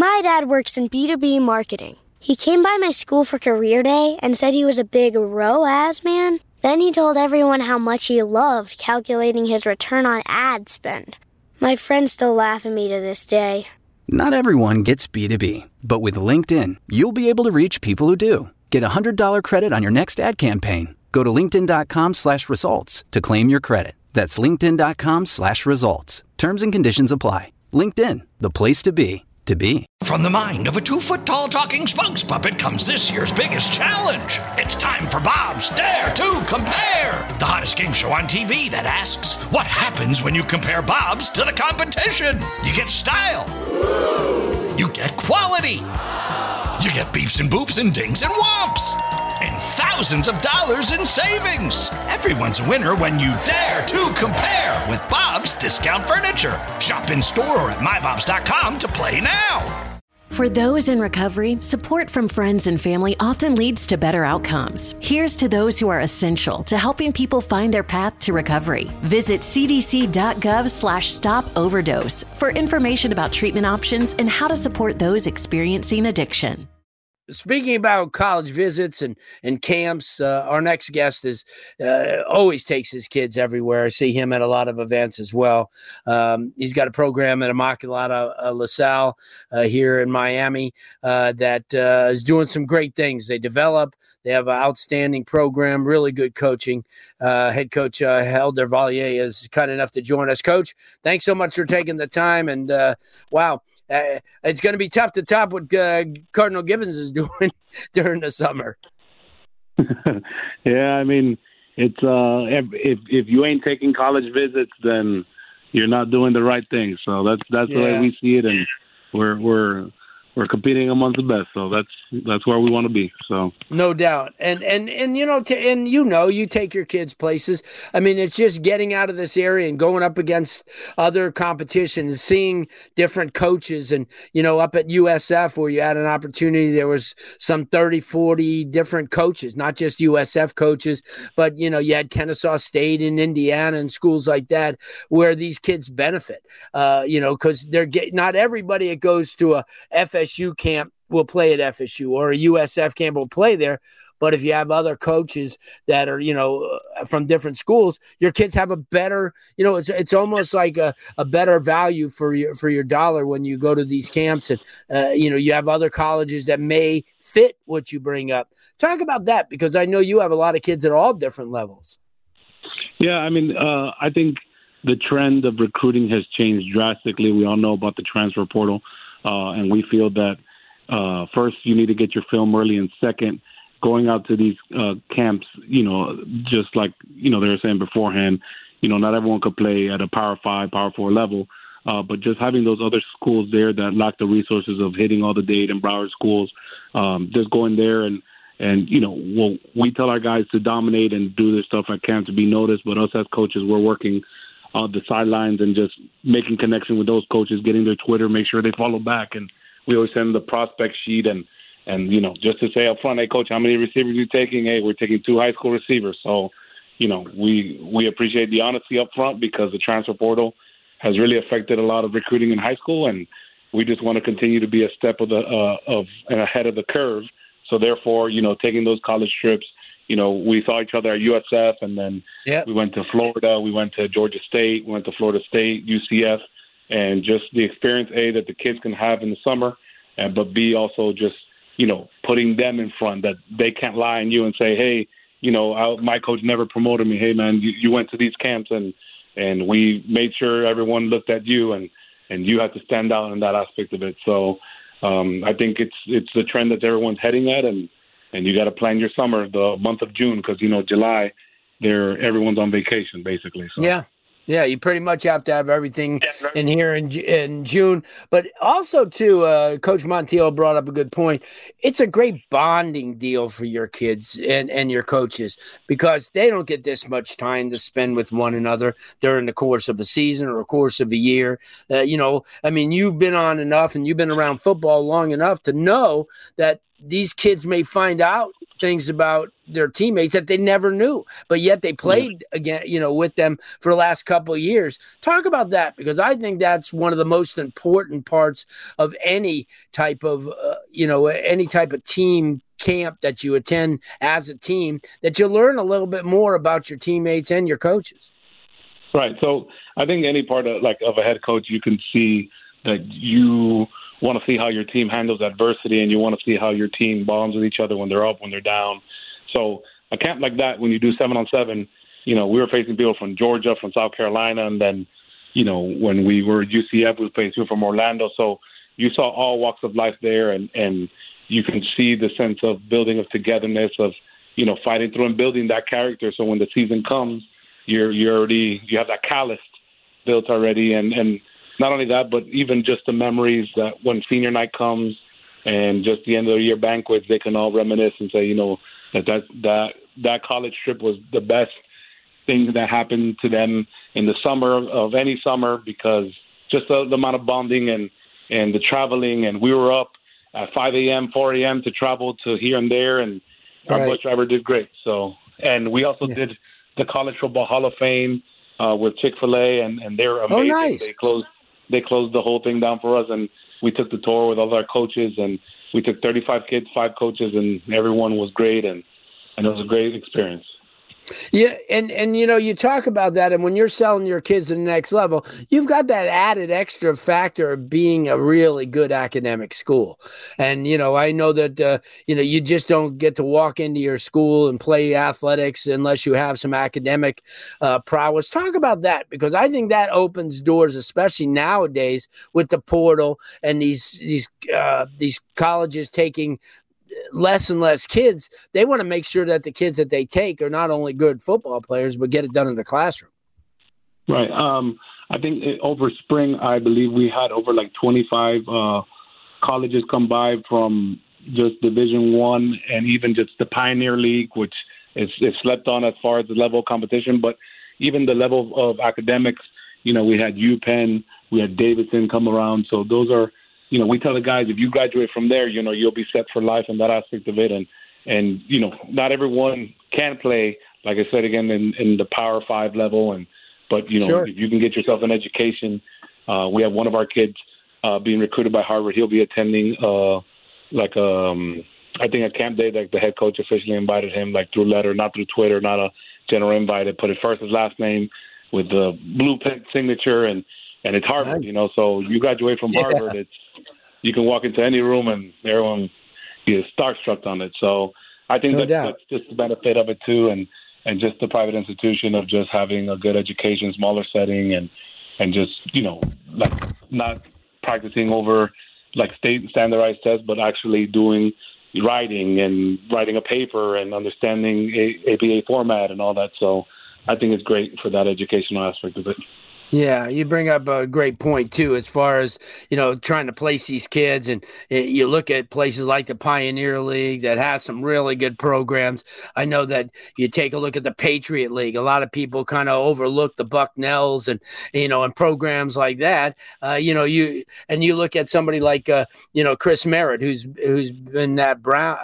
My dad works in B2B marketing. He came by my school for career day and said he was a big ROAS man. Then he told everyone how much he loved calculating his return on ad spend. My friends still laugh at me to this day. Not everyone gets B2B, but with LinkedIn, you'll be able to reach people who do. Get a $100 credit on your next ad campaign. Go to linkedin.com/results to claim your credit. That's linkedin.com/results. Terms and conditions apply. LinkedIn, the place to be. From the mind of a 2-foot-tall talking spokes puppet comes this year's biggest challenge. It's time for Bob's Dare to Compare, the hottest game show on TV that asks, what happens when you compare Bob's to the competition? You get style. You get quality. You get beeps and boops and dings and whomps. And thousands of dollars in savings. Everyone's a winner when you dare to compare with Bob's Discount Furniture. Shop in store or at mybobs.com to play now. For those in recovery, support from friends and family often leads to better outcomes. Here's to those who are essential to helping people find their path to recovery. Visit cdc.gov/stop overdose for information about treatment options and how to support those experiencing addiction. Speaking about college visits and camps, our next guest is always takes his kids everywhere. I see him at a lot of events as well. He's got a program at Immaculata LaSalle here in Miami that is doing some great things. They have an outstanding program, really good coaching. Head coach Helder Valier is kind enough to join us. Coach, thanks so much for taking the time. And wow. It's going to be tough to top what Cardinal Gibbons is doing during the summer. Yeah, I mean, it's if you ain't taking college visits, then you're not doing the right thing. So that's the way we see it, and we're competing amongst the best. So that's where we want to be. So no doubt, and you take your kids places. I mean, it's just getting out of this area and going up against other competitions, seeing different coaches, and up at USF where you had an opportunity, there was some 30, 40 different coaches, not just USF coaches, but you had Kennesaw State in Indiana and schools like that where these kids benefit. Because not everybody that goes to a FSU camp will play at FSU, or a USF camp will play there. But if you have other coaches that are, from different schools, your kids have a better, it's almost like a better value for your dollar when you go to these camps. And, you have other colleges that may fit what you bring up. Talk about that, because I know you have a lot of kids at all different levels. Yeah, I mean, I think the trend of recruiting has changed drastically. We all know about the transfer portal. And we feel that, first, you need to get your film early, and second, going out to these camps, just like, they were saying beforehand, not everyone could play at a Power 5, Power 4 level, but just having those other schools there that lack the resources of hitting all the Dade and Broward schools, just going there and we tell our guys to dominate and do their stuff at camp to be noticed, but us as coaches, we're working on the sidelines and just making connection with those coaches, getting their Twitter, make sure they follow back. And we always send them the prospect sheet and just to say up front, hey, coach, how many receivers are you taking? Hey, we're taking 2 high school receivers. So, we appreciate the honesty up front, because the transfer portal has really affected a lot of recruiting in high school, and we just want to continue to be a step and ahead of the curve. So therefore, taking those college trips, we saw each other at USF, and then we went to Florida, we went to Georgia State, we went to Florida State, UCF, and just the experience, A, that the kids can have in the summer, but B, also just, putting them in front, that they can't lie on you and say, hey, my coach never promoted me. Hey, man, you went to these camps, and we made sure everyone looked at you, and you have to stand out in that aspect of it. So I think it's the trend that everyone's heading at, and you got to plan your summer, the month of June, because, July, everyone's on vacation, basically. So. Yeah, you pretty much have to have everything in here in June. But also, too, Coach Montiel brought up a good point. It's a great bonding deal for your kids and your coaches, because they don't get this much time to spend with one another during the course of a season or a course of a year. You've been on enough and you've been around football long enough to know that these kids may find out things about their teammates that they never knew, but yet they played again, with them for the last couple of years. Talk about that, because I think that's one of the most important parts of any type of, any type of team camp that you attend as a team, that you learn a little bit more about your teammates and your coaches. Right. So I think any part of a head coach, you can see that you want to see how your team handles adversity, and you want to see how your team bonds with each other when they're up, when they're down. So a camp like that, when you do 7-on-7, we were facing people from Georgia, from South Carolina, and then, when we were at UCF, we faced people from Orlando. So you saw all walks of life there, and you can see the sense of building of togetherness, of, fighting through and building that character. So when the season comes, you have that callus built already, and not only that, but even just the memories that when senior night comes and just the end of the year banquets, they can all reminisce and say, that college trip was the best thing that happened to them in the summer of any summer, because just the amount of bonding and the traveling, and we were up at 5 a.m., 4 a.m. to travel to here and there, and our bus driver did great. So, and we also did the College Football Hall of Fame with Chick-fil-A, and they're amazing. Oh, nice. They closed the whole thing down for us, and we took the tour with all our coaches, and we took 35 kids, 5 coaches, and everyone was great, and it was a great experience. Yeah, and you talk about that, and when you're selling your kids to the next level, you've got that added extra factor of being a really good academic school. And, I know that, you just don't get to walk into your school and play athletics unless you have some academic prowess. Talk about that, because I think that opens doors, especially nowadays with the portal and these colleges taking less and less kids. They want to make sure that the kids that they take are not only good football players, but get it done in the classroom. Right. I think over spring, I believe we had over 25 colleges come by from just Division I, and even just the Pioneer League, which is slept on as far as the level of competition. But even the level of academics, we had UPenn, we had Davidson come around. So those are, we tell the guys, if you graduate from there, you'll be set for life in that aspect of it. And not everyone can play, like I said, again, in the Power 5 level. But sure, if you can get yourself an education, we have one of our kids being recruited by Harvard. He'll be attending, I think at camp day, the head coach officially invited him, through letter, not through Twitter, not a general invite. It put his first and last name with the blue pen signature, and it's Harvard, nice. So you graduate from Harvard, you can walk into any room and everyone is starstruck on it. So I think that's just the benefit of it too, and just the private institution of just having a good education, smaller setting, and just, not practicing over state standardized tests, but actually doing writing a paper and understanding APA format and all that. So I think it's great for that educational aspect of it. Yeah, you bring up a great point, too, as far as, trying to place these kids. And you look at places like the Pioneer League that has some really good programs. I know that you take a look at the Patriot League. A lot of people kind of overlook the Bucknells and, and programs like that. You look at somebody like, Chris Merritt, who's been at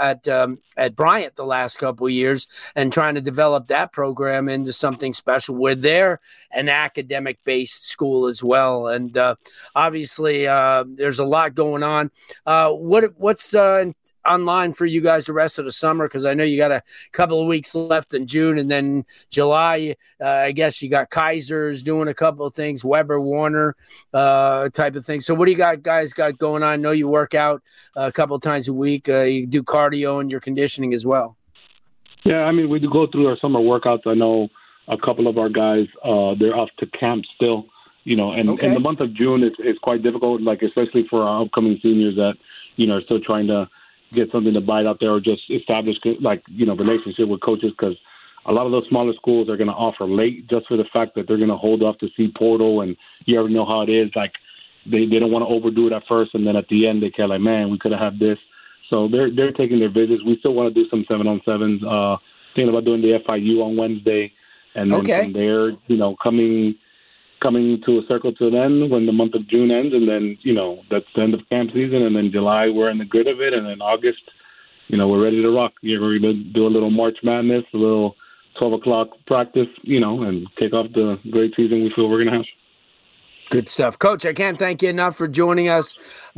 Bryant the last couple of years and trying to develop that program into something special where they're an academic-based school as well. And obviously there's a lot going on. What's online for you guys the rest of the summer? Because I know you got a couple of weeks left in June, and then July, I guess you got Kaiser's doing a couple of things, Weber, Warner type of thing. So what do you guys got going on? I know you work out a couple of times a week. You do cardio and your conditioning as well. Yeah, I mean, we do go through our summer workouts. I know a couple of our guys, they're off to camp still, and in the month of June, it's quite difficult, especially for our upcoming seniors that, are still trying to get something to bite out there or just establish, relationship with coaches, because a lot of those smaller schools are going to offer late just for the fact that they're going to hold off to see portal, and you ever know how it is. They don't want to overdo it at first, and then at the end they care man, we could have had this. So they're taking their visits. We still want to do some 7-on-7s. Thinking about doing the FIU on Wednesday, and then from there, coming to a circle to an end when the month of June ends, and then that's the end of camp season, and then July we're in the grid of it, and then August, we're ready to rock. We're going to do a little March Madness, a little 12 o'clock practice, and kick off the great season we feel we're going to have. Good stuff. Coach, I can't thank you enough for joining us.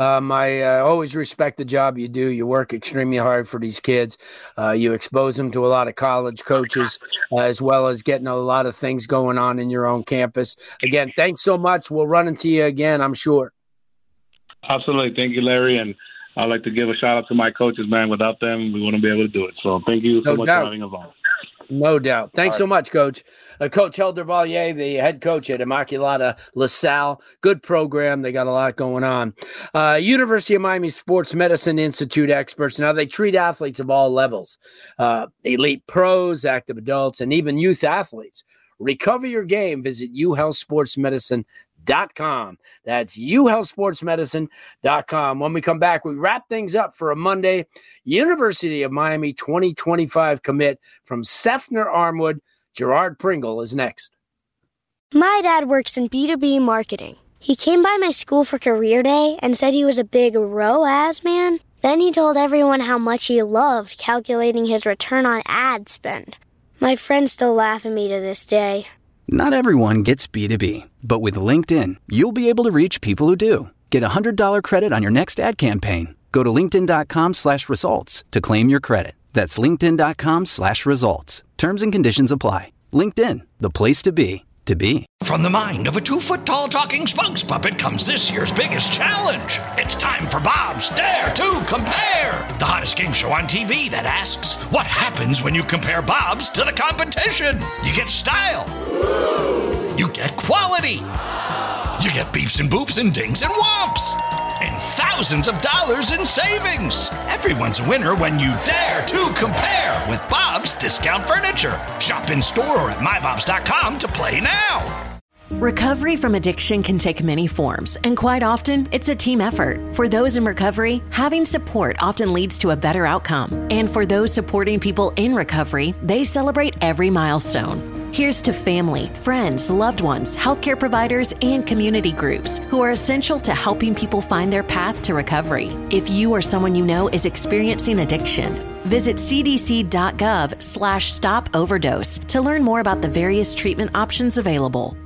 I always respect the job you do. You work extremely hard for these kids. You expose them to a lot of college coaches, as well as getting a lot of things going on in your own campus. Again, thanks so much. We'll run into you again, I'm sure. Absolutely. Thank you, Larry. And I'd like to give a shout out to my coaches, man. Without them, we wouldn't be able to do it. So thank you so much for having us on. No doubt. Thanks so much, Coach. Coach Helder Valier, the head coach at Immaculata LaSalle. Good program. They got a lot going on. University of Miami Sports Medicine Institute experts. Now, they treat athletes of all levels. Elite pros, active adults, and even youth athletes. Recover your game. Visit uhealthsportsmedicine.com. That's uhealthsportsmedicine.com. When we come back, we wrap things up for a Monday. University of Miami 2025 commit from Seffner Armwood. Gerard Pringle is next. My dad works in B2B marketing. He came by my school for career day and said he was a big ROAS man. Then he told everyone how much he loved calculating his return on ad spend. My friends still laugh at me to this day. Not everyone gets B2B, but with LinkedIn, you'll be able to reach people who do. Get a $100 credit on your next ad campaign. Go to linkedin.com/results to claim your credit. That's linkedin.com/results. Terms and conditions apply. LinkedIn, the place to be, to be. From the mind of a 2-foot-tall talking spokes puppet comes this year's biggest challenge. It's time for Bob's Dare to Compare, the hottest game show on TV that asks, what happens when you compare Bob's to the competition? You get style. You get quality. You get beeps and boops and dings and whomps. And thousands of dollars in savings. Everyone's a winner when you dare to compare with Bob's Discount Furniture. Shop in store or at mybobs.com to play now. Recovery from addiction can take many forms, and quite often, it's a team effort. For those in recovery, having support often leads to a better outcome. And for those supporting people in recovery, they celebrate every milestone. Here's to family, friends, loved ones, healthcare providers, and community groups who are essential to helping people find their path to recovery. If you or someone you know is experiencing addiction, visit cdc.gov/stop overdose to learn more about the various treatment options available.